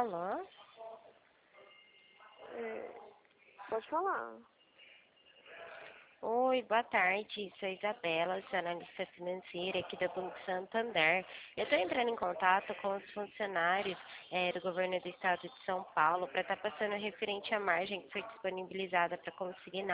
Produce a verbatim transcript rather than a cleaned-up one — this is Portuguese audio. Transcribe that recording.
Alô? É, pode falar. Oi, boa tarde. Sou a Isabela, sou analista financeira aqui do Banco Santander. Eu estou entrando em contato com os funcionários eh, do governo do estado de São Paulo para estar passando referente à margem que foi disponibilizada para conseguir